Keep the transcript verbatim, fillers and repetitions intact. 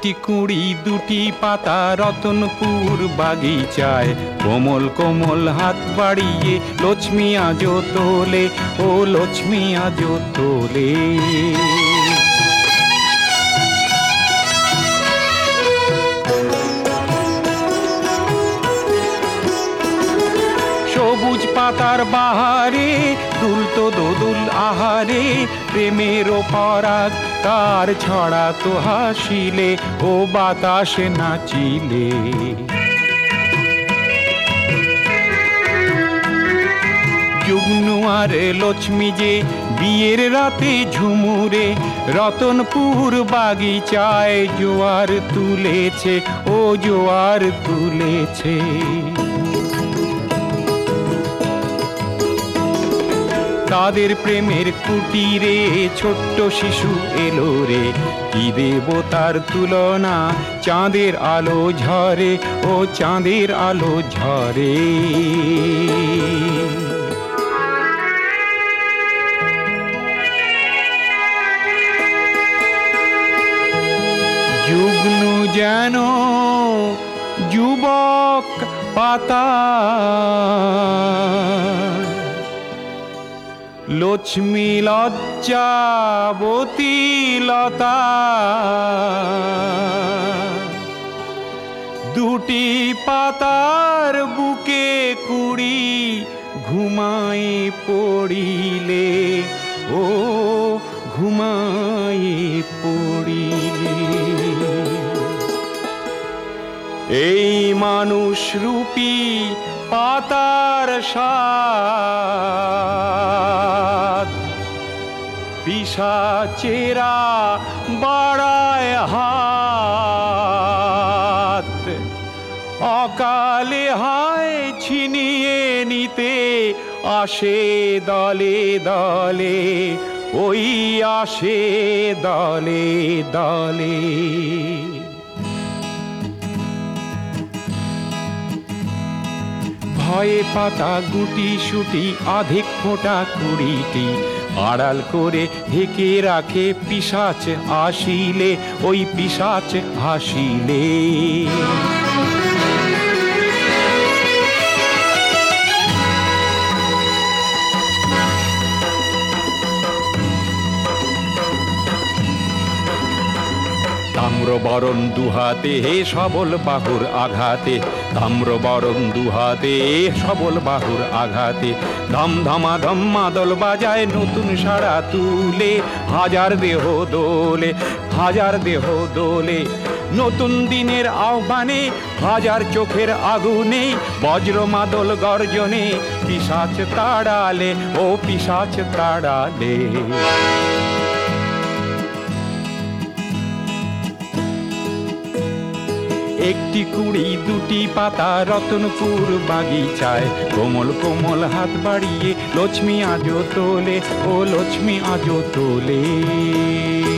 একটি কুড়ি দুটি পাতা রতনপুর বাগিচায়, কোমল কোমল হাত বাড়িয়ে লক্ষ্মী আজো তোলে, ও লক্ষ্মী আজো তোলে। সবুজ পাতার বাহারে দুলতো দোদুল আহারে, প্রেমের পরাগ তার ছড়া তো হাসিলে, ও বাতাসে নাচিলে। যুগ্নুয়ারে লক্ষ্মী যে বিয়ের রাতে ঝুমুরে, রতনপুর বাগিচায় জোয়ার তুলেছে, ও জোয়ার তুলেছে। তাদের প্রেমের কুটিরে ছোট্ট শিশু এলো রে, কি দেবতার তুলনা, চাঁদের আলো ঝরে, ও চাঁদের আলো ঝরে। যুগ্নু যেন যুবক পাতা, লক্ষ্মী লজ্জাবতী লতা। দুটি পাতার বুকে কুড়ি ঘুমায় পড়িলে, ও ঘুমায় পড়িলে। এই মানুষ রূপী পাতার স্বাদ, পিশাচেরা বাড়ায় হাত, অকালে হায় ছিনিয়ে নিতে আসে দলে দলে, ওই আসে দলে দলে। ভয়ে পাতা গুটি সুটি অধিক ফোঁটা কুড়িটি, আড়াল করে ঢেকে রাখে পিশাচ আসিলে, ওই পিশাচ হাসিলে। তাম্র বরণ দুহাতে হে সবল বাহুর আঘাতে, তাম্র বরণ দুহাতে সবল বাহুর আঘাতে, ধম ধমা ধম মাদল বাজায় নতুন সাড়া তুলে, হাজার দেহ দোলে, হাজার দেহ দোলে। নতুন দিনের আহ্বানে হাজার চোখের আগুনে, বজ্র মাদল গর্জনে পিশাচ তাড়ালে, ও পিশাচ তাড়ালে। একটি কুড়ি দুটি পাতা রতনপুর বাগিচায়, কোমল কোমল হাত বাড়িয়ে লক্ষ্মী আজো তোলে, ও লক্ষ্মী আজো তোলে।